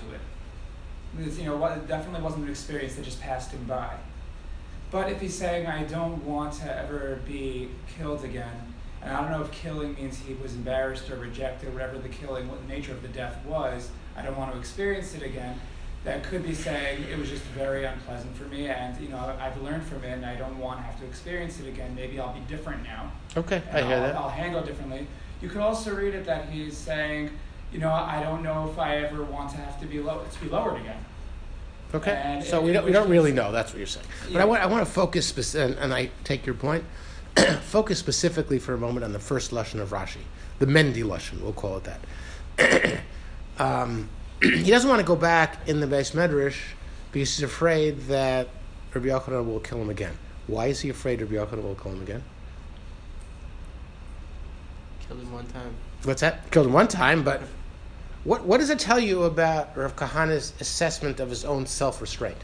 it. It's, you know, what definitely wasn't an experience that just passed him by. But if he's saying, I don't want to ever be killed again, and I don't know if killing means he was embarrassed or rejected, or whatever the killing, what the nature of the death was, I don't want to experience it again. That could be saying it was just very unpleasant for me, and you know I've learned from it, and I don't want to have to experience it again. Maybe I'll be different now.
Okay, I hear
I'll,
that.
I'll handle differently. You could also read it that he's saying, you know, I don't know if I ever want to have to be low, to be lowered again.
Okay,
and
so
it,
we
it
don't we don't really
just,
know. That's what you're saying.
Yeah.
But I want I want to focus, speci- and, and I take your point. Focus specifically for a moment on the first lashon of Rashi, the Mendi lashon. We'll call it that. um, he doesn't want to go back in the Beis Medrash because he's afraid that Rabbi Yochanan will kill him again. Why is he afraid Rabbi Yochanan will kill him again?
Killed him one time.
What's that? Killed him one time, but what what does it tell you about Rav Kahana's assessment of his own self-restraint?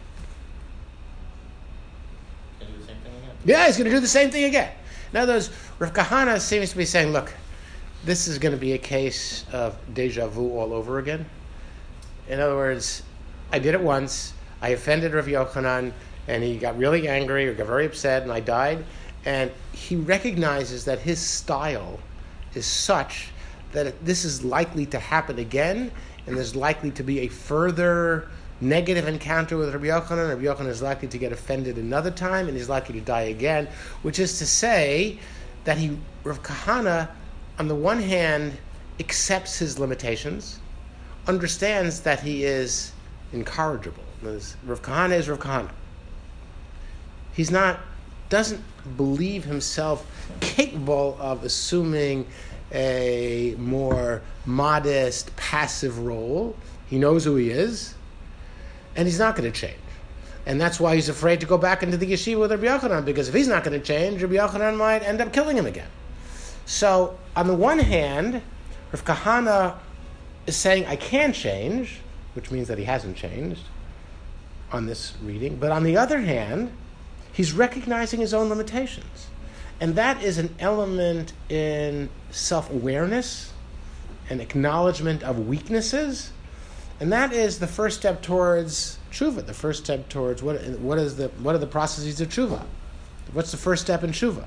Gonna do the same thing again.
Yeah, he's going to do the same thing again. In other words, Rav Kahana seems to be saying, look, this is going to be a case of deja vu all over again. In other words, I did it once, I offended Rav Yochanan, and he got really angry or got very upset, and I died. And he recognizes that his style is such that this is likely to happen again, and there's likely to be a further negative encounter with Rabbi Yochanan. Rabbi Yochanan is likely to get offended another time, and he's likely to die again, which is to say that he, Rav Kahana, on the one hand, accepts his limitations, understands that he is incorrigible. Rav Kahana is Rav Kahana. He's not, doesn't believe himself capable of assuming a more modest, passive role. He knows who he is, and he's not going to change. And that's why he's afraid to go back into the yeshiva with Rabbi Yochanan, because if he's not going to change, Rabbi Yochanan might end up killing him again. So, on the one hand, Rav Kahana is saying, I can change, which means that he hasn't changed on this reading. But on the other hand, he's recognizing his own limitations. And that is an element in self-awareness and acknowledgement of weaknesses. And that is the first step towards tshuva, the first step towards what what is the what are the processes of tshuva? What's the first step in tshuva?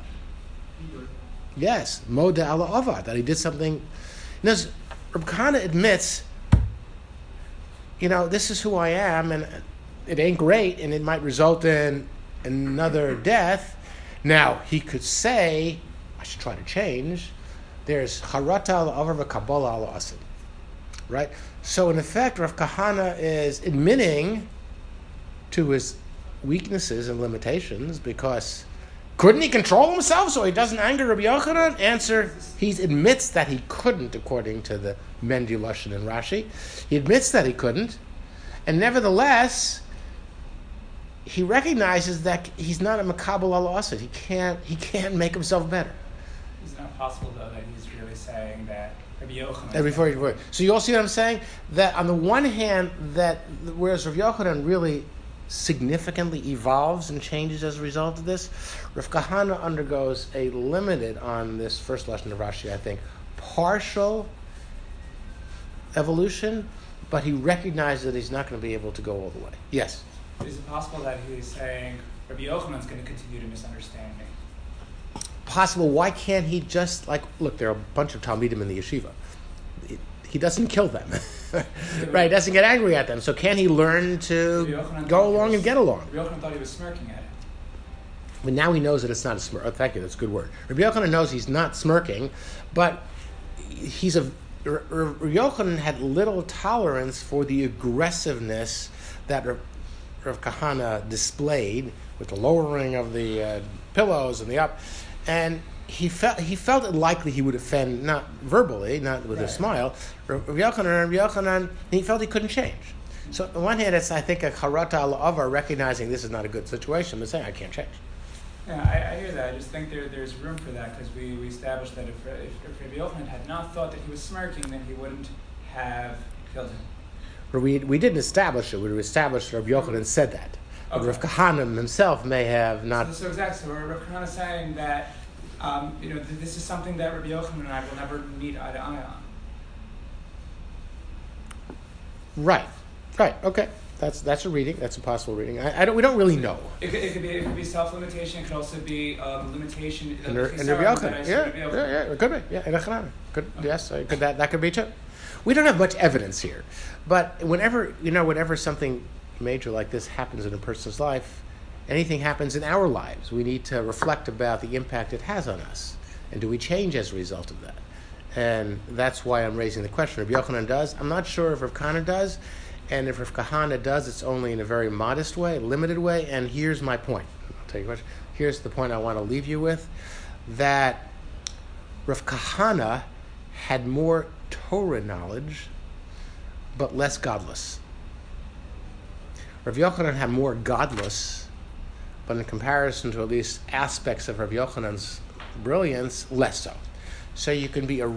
Yes, moda ala avad, that he did something. Now, Reb Kahana admits, you know, this is who I am, and it ain't great, and it might result in another death. Now, he could say, I should try to change. There's harata ala avar v'kabbalah ala asid. Right? So, in effect, Rav Kahana is admitting to his weaknesses and limitations, because couldn't he control himself so he doesn't anger Rabbi Yochanan? Answer, he admits that he couldn't, according to the Mendi Lashon and Rashi. He admits that he couldn't, and nevertheless, he recognizes that he's not a makabel al asid. He can't. He can't make himself better.
Is it not possible though that he's really saying that Rabbi Yochanan?
Uh, before you, so you all see what I'm saying? That on the one hand, that whereas Rabbi Yochanan really significantly evolves and changes as a result of this, Rav Kahana undergoes a limited, on this first lesson of Rashi, I think, partial evolution, but he recognizes that he's not going to be able to go all the way. Yes.
Is it possible that he's saying Rabbi Yochanan's going to continue to misunderstand me?
Possible. Why can't he just, like, look, there are a bunch of Talmidim in the yeshiva. He, he doesn't kill them. Right, he doesn't get angry at them. So can he learn to go along was, and get along?
Rabbi Yochanan thought he was smirking at him.
But now he knows that it's not a smirk. Oh, thank you, that's a good word. Rabbi Yochanan knows he's not smirking, but he's a... Rabbi Yochanan had little tolerance for the aggressiveness that Rav, Rav Kahana displayed with the lowering of the uh, pillows and the up, and he felt he felt it likely he would offend, not verbally, not with right. a smile, Rav Yochanan, Rav Yochanan, he felt he couldn't change. So on one hand, it's, I think, a charata al avar, recognizing this is not a good situation, but saying, I can't change.
Yeah, I, I hear that. I just think there there's room for that, because we, we established that if, if, if Rabbi Yochanan had not thought that he was smirking, then he wouldn't have killed him.
But we we didn't establish it. We established that Rabbi Yochanan said that. But
Okay.
Rav Kahana himself may have not...
So, so exactly. So Rav Kahana is saying that um, you know th- this is something that Rabbi Yochanan and I will never meet eye to eye on.
Right. Right. Okay. That's that's a reading. That's a possible reading. I, I don't. We don't really know.
It could, it could be it could be self limitation. It could also be um, limitation.
And
uh,
Rabbi Yochanan. Yeah,
Rabbi
yeah,
Yochanan.
yeah. It could be. Yeah. In Echanami. Could
Okay.
yes. I could that that could be too. We don't have much evidence here, but whenever you know, whenever something major like this happens in a person's life, anything happens in our lives, we need to reflect about the impact it has on us, and do we change as a result of that? And that's why I'm raising the question. Rabbi Yochanan does. I'm not sure if Rav Kahana does. And if Rav Kahana does, it's only in a very modest way, limited way. And here's my point. I'll tell you what. Here's the point I want to leave you with. That Rav Kahana had more Torah knowledge, but less godless. Rav Yochanan had more godless, but in comparison to at least aspects of Rav Yochanan's brilliance, less so. So you can be a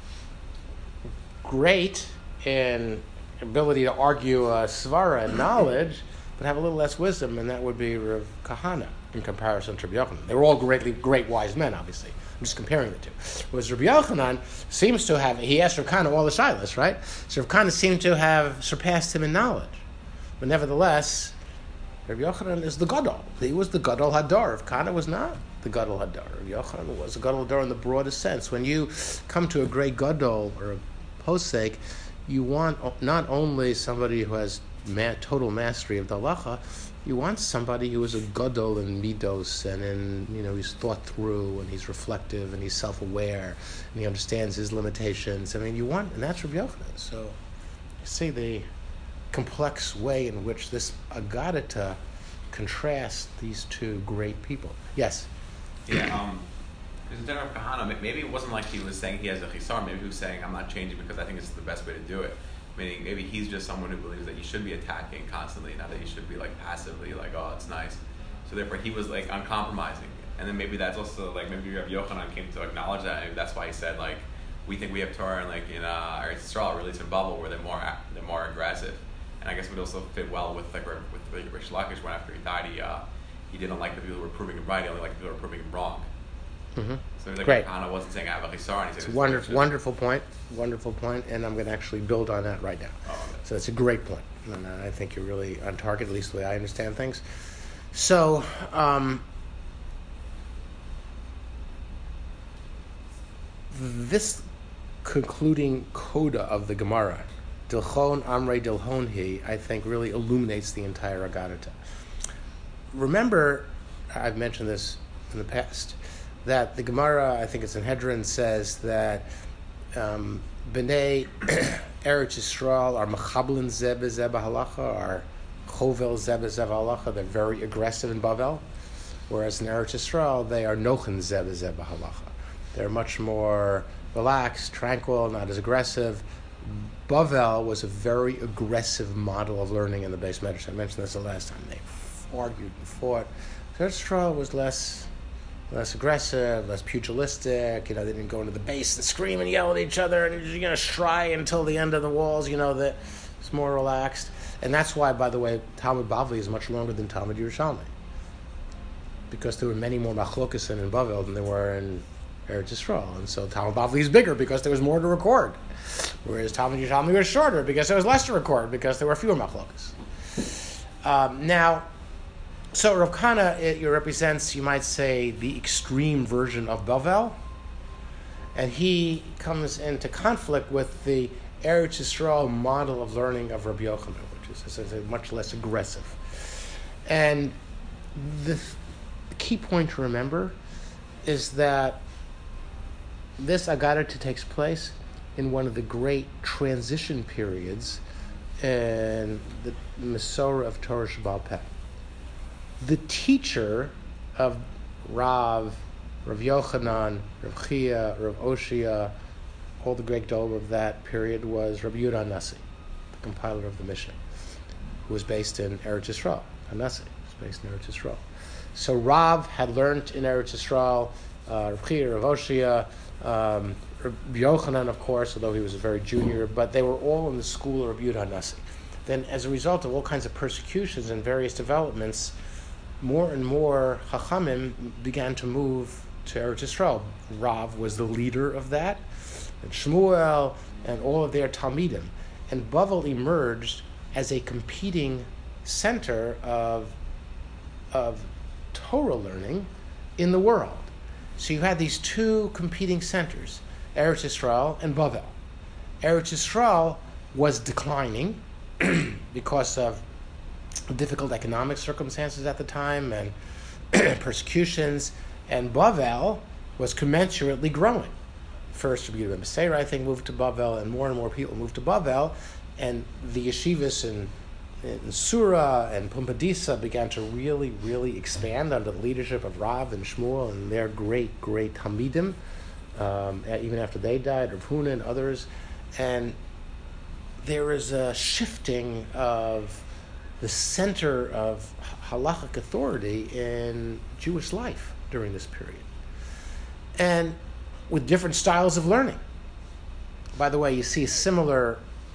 great in ability to argue uh, svara and knowledge, but have a little less wisdom, and that would be Rav Kahana in comparison to Rabbi Yochanan. They were all greatly great wise men, obviously. I'm just comparing the two. Whereas Rabbi Yochanan seems to have, he asked Rav Kahana all the shilas, right? So Rav Kahana seemed to have surpassed him in knowledge. But nevertheless, Rabbi Yochanan is the Gadol. He was the Gadol Hadar. Rav Kahana was not the Gadol Hadar. Rabbi Yochanan was the Gadol Hadar in the broadest sense. When you come to a great Gadol or a posek, you want not only somebody who has ma- total mastery of the halacha, you want somebody who is a gadol in midos, and in, you know, he's thought through, and he's reflective, and he's self-aware, and he understands his limitations. I mean, you want, and that's Rabbi Yochanan. So, you see the complex way in which this Agadita contrasts these two great people. Yes?
Yeah, um, because the Rav Kahana, maybe it wasn't like he was saying he has a chisar. Maybe he was saying, I'm not changing because I think it's the best way to do it. Meaning, maybe he's just someone who believes that you should be attacking constantly, not that you should be like passively, like, oh, it's nice. So therefore, he was like uncompromising. And then maybe that's also like, maybe Rav Yochanan came to acknowledge that. Maybe that's why he said, like, we think we have Torah and like in uh, Eretz Yisrael, or at least in Babel, where they're more they're more aggressive. And I guess it would also fit well with like with Rish Lakish when after he died, he uh, he didn't like the people who were proving him right. He only liked the people who were proving him wrong.
Mm-hmm.
So like
Great.
Kahana wasn't saying I have a chisar, and he said
It's
it's
a wonderful,
bullshit.
wonderful point, wonderful point, and I'm going to actually build on that right now.
Oh, okay.
So it's a great point, and I think you're really on target, at least the way I understand things. So, um, this concluding coda of the Gemara, Dilchon Amrei Dilhonhi, I think really illuminates the entire Agadata. Remember, I've mentioned this in the past, that the Gemara, I think it's in Hedron, says that um, B'nai Eretz Yisrael are Mechablin Zeb Zeb Halacha, are Chovel Zeb Zeb Halacha, they're very aggressive in Bavel, whereas in Eretz Yisrael they are Nochen Zeb Zeb Halacha. They're much more relaxed, tranquil, not as aggressive. Bavel was a very aggressive model of learning in the base medrash. I mentioned this the last time. They argued and fought. Eretz Yisrael was less less aggressive, less pugilistic. You know, they didn't go into the base and scream and yell at each other and, you know, stry until the end of the walls. You know, that it's more relaxed. And that's why, by the way, Talmud Bavli is much longer than Talmud Yerushalmi, because there were many more machlokas in Bavel than there were in Eretz Yisrael. And so Talmud Bavli is bigger because there was more to record, whereas Talmud Yerushalmi was shorter because there was less to record because there were fewer machlokas. Um, now, so Rav Kahana, it, it represents, you might say, the extreme version of Bavel, and he comes into conflict with the Eretz Yisrael model of learning of Rabbi Yochanan, which is, is, is much less aggressive. And the, th- the key point to remember is that this Agadata takes place in one of the great transition periods in the Masorah of Torah Sheba'al Peh. The teacher of Rav, Rav Yochanan, Rav Chia, Rav Oshia, all the great Dover of that period was Rabbi Yehuda Hanassi, the compiler of the Mishnah, who was based in Eretz Yisrael. Hanassi was based in Eretz Yisrael. So Rav had learned in Eretz Yisrael, uh, Rav Chia, Rav Oshia, um, Rabbi Yochanan, of course, although he was a very junior, but they were all in the school of Rabbi Yehuda Hanassi. Then, as a result of all kinds of persecutions and various developments, more and more Chachamim began to move to Eretz Yisrael. Rav was the leader of that, and Shmuel, and all of their Talmidim. And Bavel emerged as a competing center of, of Torah learning in the world. So you had these two competing centers, Eretz Yisrael and Bavel. Eretz Yisrael was declining because of difficult economic circumstances at the time and persecutions, and Bavel was commensurately growing. First, Rabbi Yehuda ben Beseira, I think, moved to Bavel, and more and more people moved to Bavel, and the yeshivas in, in Surah and Pumpadisa began to really, really expand under the leadership of Rav and Shmuel and their great, great Hamidim, um, even after they died, Rav Huna and others. And there is a shifting of the center of halachic authority in Jewish life during this period, and with different styles of learning. By the way, you see a similar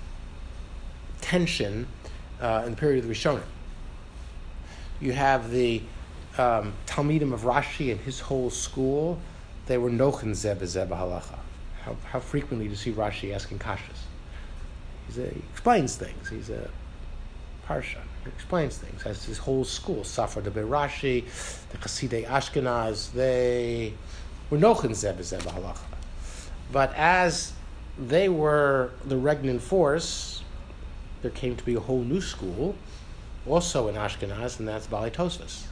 tension uh, in the period of the Rishonim. You have the um, Talmidim of Rashi and his whole school. They were nochen zeh b'zeh b'halacha. How, how frequently do you see Rashi asking kashas? He's a, he explains things. He's a parsha. He explains things. As his whole school, Safra de Rashi, the Chasidei Ashkenaz, they were nochen zeh b'zeh b'halacha. But as they were the regnant force, there came to be a whole new school, also in Ashkenaz, and that's Balei Tosfos.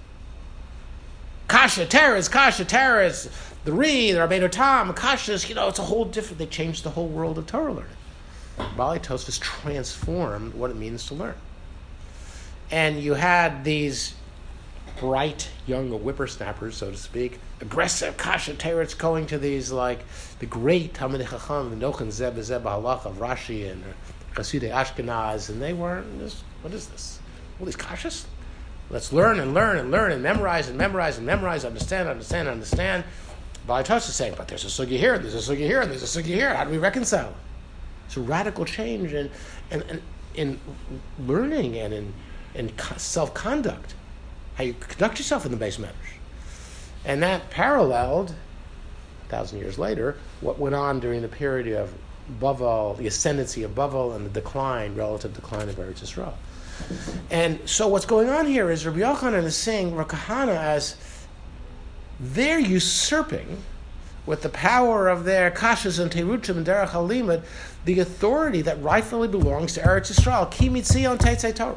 Kasha, Teres, Kasha, Teres, the Ri, the Rabbeinu Tam, Kashas, you know, it's a whole different, they changed the whole world of Torah learning. Balei Tosfos transformed what it means to learn. And you had these bright young whippersnappers, so to speak, aggressive kasha teretz going to these like the great Talmidei Chacham, the Nochen Zeb Zeb Halach of Rashi and Chassidei Ashkenaz, and they weren't just, what is this? All these kashas? Let's learn and learn and learn and memorize and memorize and memorize, understand, understand, understand. Balaitos is saying, but there's a sugya here, and there's a sugya here, and there's a sugya here. How do we reconcile? It's a radical change in, in, in, in learning and in, in self-conduct, how you conduct yourself in the base matters. And that paralleled, a thousand years later, what went on during the period of Bavel, the ascendancy of Bavel and the decline, relative decline of Eretz Yisrael. And so what's going on here is Rabbi Yochanan is saying Rav Kahana as they're usurping with the power of their kashas and terutim and derech halimud the authority that rightfully belongs to Eretz Yisrael. Ki mitzion teitzei Torah.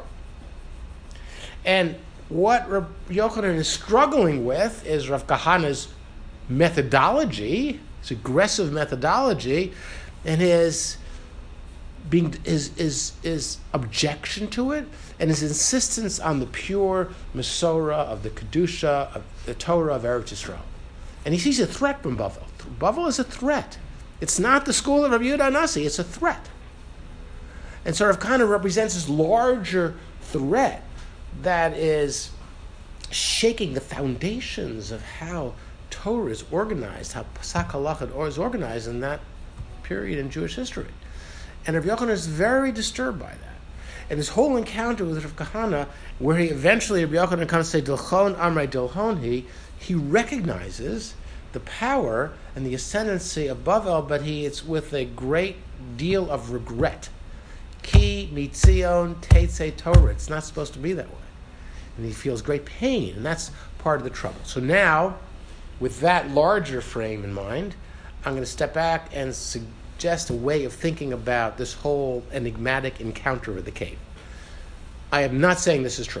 And what Rabbi Yochanan is struggling with is Rav Kahana's methodology, his aggressive methodology, and his being his, his, his objection to it, and his insistence on the pure Masorah of the Kedusha, of the Torah of Eretz Yisrael. And he sees a threat from Bavel. Bavel is a threat. It's not the school of Rabbi Yehuda Nasi, it's a threat. And so Rav Kahana represents this larger threat that is shaking the foundations of how Torah is organized, how Pasak Halacha is organized in that period in Jewish history. And Rav Yochanan is very disturbed by that. And this whole encounter with Rav Kahana, where he eventually, Rav Yochanan comes to say, Dilchon Amrei Dilhon he, he recognizes the power and the ascendancy of Bavel, but he it's with a great deal of regret. Ki mitzion teitzei Torah. It's not supposed to be that way. And he feels great pain, and that's part of the trouble. So now, with that larger frame in mind, I'm going to step back and suggest a way of thinking about this whole enigmatic encounter with the cave. I am not saying this is true.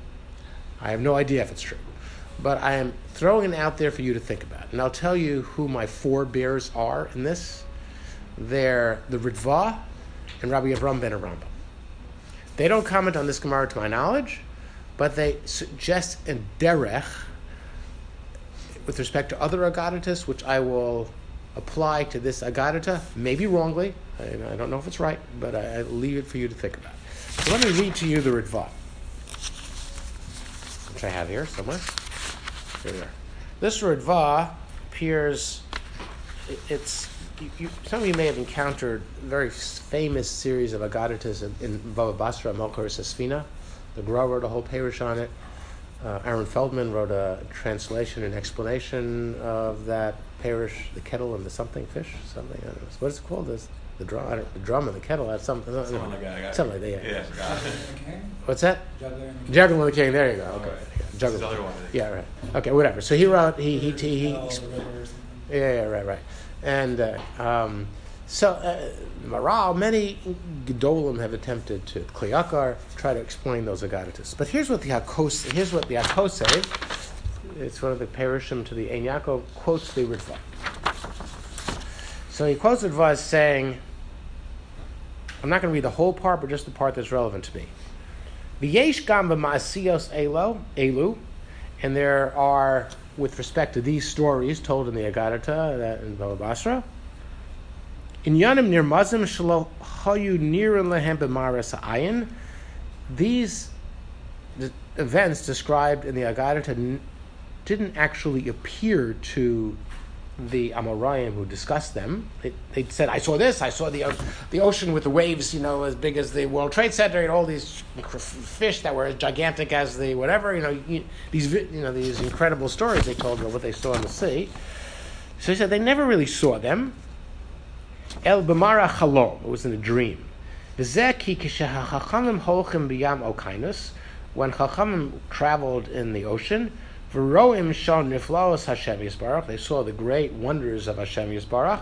I have no idea if it's true. But I am throwing it out there for you to think about. And I'll tell you who my forebears are in this. They're the Ritva and Rabbi Avram ben Arambam. They don't comment on this Gemara to my knowledge, but they suggest a derech with respect to other Agaditas, which I will apply to this Agadita, maybe wrongly. I, I don't know if it's right, but I, I leave it for you to think about. So let me read to you the Ritva, which I have here somewhere. Here we are. This Ritva appears, it, it's, you, you, some of you may have encountered a very famous series of Agaditas in, in Bava Basra, Melchor Sesfina. The Gra wrote a whole parish on it. Uh, Aaron Feldman wrote a translation and explanation of that parish, the kettle and the something fish, something. I don't know. What is it called? This the drum, I don't, the drum and the kettle. That's something.
Something like that.
Something like that. Yeah.
Yeah, got it.
What's that?
Juggler and the
Juggler and the King. There you go.
Oh,
Okay.
right.
Yeah, Juggler.
This other one.
Yeah, right. Okay, whatever. So he wrote. He he he. he
King. Oh, the river or something.
yeah, yeah, right, right. And uh, um, so uh, Maral, many Gedolim have attempted to Kliyakar try to explain those Agaditas. But here's what the Hakos, here's what the Hakosei, it's one of the Perishim to the Ein Yaakov, quotes the Ritva. So he quotes the Ritva as saying, I'm not going to read the whole part, but just the part that's relevant to me. V'yesh gam b'ma'asiyos elo, elu, and there are, with respect to these stories told in the Agadita, that in Bava Basra, in Yanim nirmazim shelo hayu nirin lehem b'maras ha'ayin, these the events described in the Agadita n- didn't actually appear to the Amoraim who discussed them. They, they said, I saw this, I saw the the ocean with the waves, you know, as big as the World Trade Center, and all these fish that were as gigantic as the whatever, you know, you, these you know these incredible stories they told about what they saw in the sea. So he said they never really saw them. El b'mara chalom, it was in a dream. V'zeh ki k'shehachachamim holchem b'yam okainus, when chachamim traveled in the ocean, v'roim shon niflaos Hashem Yisbarach, they saw the great wonders of Hashem Yisbarach.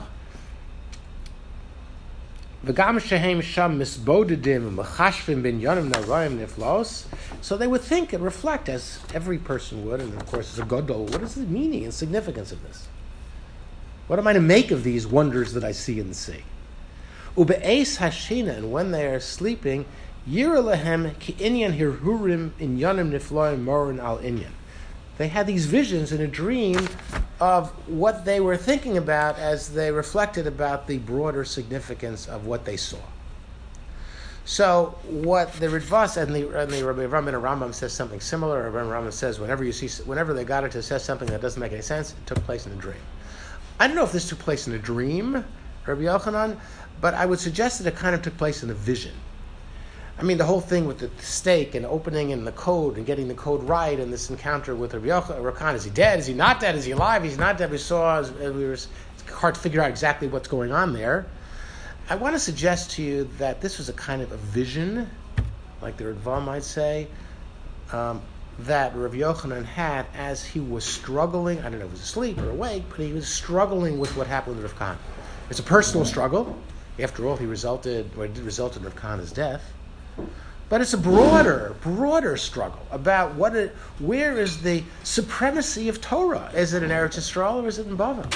V'gam shehem sham misbodedim v'chashvim bin yonim naroim niflaos, so they would think and reflect, as every person would, and of course as a gadol, what is the meaning and significance of this? What am I to make of these wonders that I see in the sea? Ube'es hashina, and when they are sleeping, Yira lehem ki inyan hirhurim inyanim nifloim morin al inyan. They had these visions in a dream of what they were thinking about as they reflected about the broader significance of what they saw. So what the Ritva and the, and the Rabbi Avram ben Rambam says something similar. Rabbi Rambam says whenever you see, whenever the Gadita says something that doesn't make any sense, it took place in a dream. I don't know if this took place in a dream, Rabbi Yochanan, but I would suggest that it kind of took place in a vision. I mean, the whole thing with the stake and opening and the code and getting the code right, and this encounter with Rabbi Yochanan, is he dead? Is he not dead? Is he alive? He's not dead. We saw, we were, it's hard to figure out exactly what's going on there. I want to suggest to you that this was a kind of a vision, like the Ritva might say, um, that Rabbi Yochanan had as he was struggling. I don't know if he was asleep or awake, but he was struggling with what happened with Rav Kahana. It's a personal struggle. After all, he resulted, or it did result in Rav Kahana's death. But it's a broader, broader struggle about what it, where is the supremacy of Torah? Is it in Eretz Yisrael or is it in Bavel?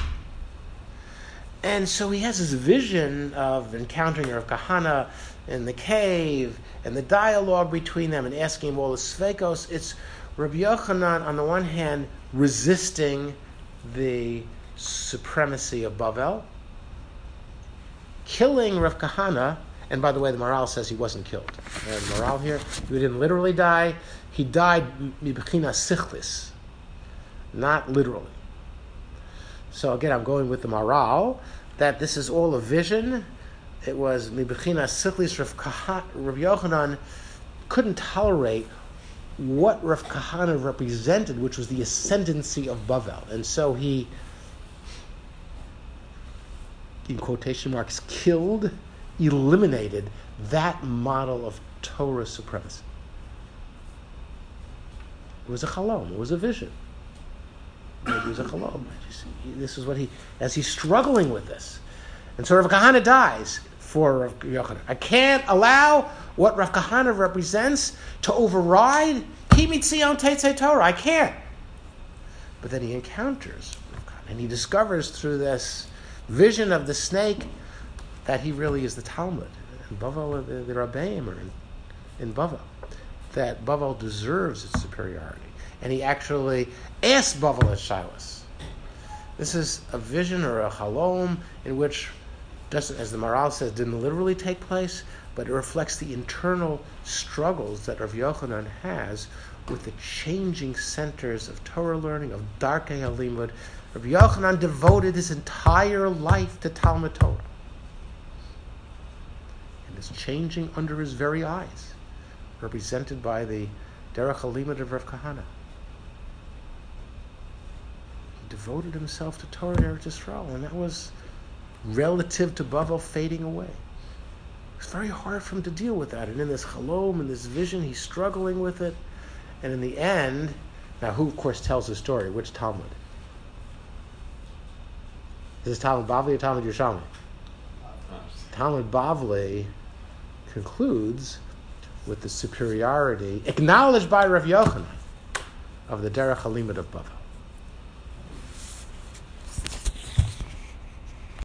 And so he has this vision of encountering Rav Kahana in the cave and the dialogue between them and asking him all the sveikos. It's Rabbi Yochanan, on the one hand, resisting the supremacy of Bavel, killing Rav Kahana. And by the way, the Maral says he wasn't killed. And the Maral here, he didn't literally die. He died mibechina sichlis, not literally. So again, I'm going with the Maral, that this is all a vision. It was mibechina sichlis. Rav Yochanan couldn't tolerate what Rav Kahana represented, which was the ascendancy of Bavel. And so he, in quotation marks, killed, eliminated that model of Torah supremacy. It was a chalom. It was a vision. It was a chalom. This is what he, as he's struggling with this. And so Rav Kahana dies for Rav Yochanan. I can't allow what Rav Kahana represents to override Ki Mitzion Teitzei Torah. I can't. But then he encounters Rav Kahana, and he discovers through this vision of the snake that he really is the Talmud. And Bavel, the, the Rabbeim are in, in Bavel. That Bavel deserves its superiority. And he actually asks Bavel as Shilas. This is a vision or a halom in which, doesn't, as the Maral says, didn't literally take place, but it reflects the internal struggles that Rav Yochanan has with the changing centers of Torah learning, of Darkei HaLimud. Rav Yochanan devoted his entire life to Talmud Torah. Is changing under his very eyes, represented by the Derech HaLimud of Rav Kahana. He devoted himself to Torah and Eretz Yisrael, and that was relative to Bavel fading away. It's very hard for him to deal with that, and in this chalom, in this vision, he's struggling with it, and in the end, now who of course tells the story? Which Talmud? Is this Talmud Bavli or Talmud Yerushalmi? Talmud Bavli concludes with the superiority acknowledged by Rav Yochanan of the Derech HaLimud of Bavel.